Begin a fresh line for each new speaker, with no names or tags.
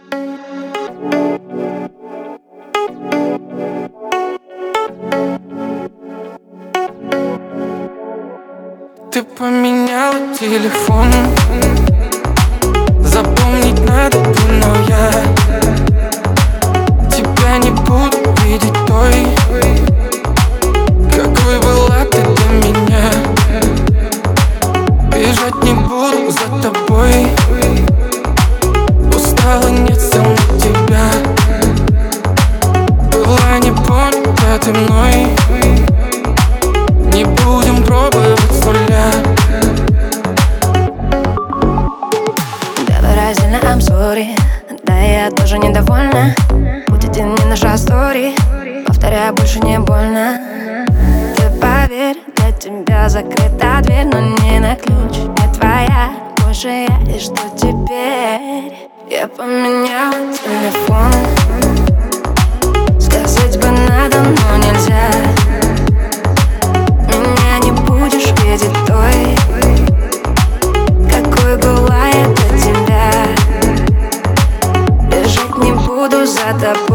Ты поменяла телефон, запомнить надо бы, но я тебя не буду видеть той, какой была ты для меня. Бежать не буду за тобой, устала, нет сил на тебя. Была не понята ты мной, не будем пробовать с нуля.
Да, выразительно, I'm sorry. Да, я тоже недовольна. Будь один не наша история. Повторяю, больше не больно. Ты поверь, для тебя закрыта дверь, но не на ключ, не твоя. Больше я, и что теперь? Я поменяла телефон. Сказать бы надо, но нельзя. Меня не будешь видеть той, какой была я для тебя. Бежать не буду за тобой.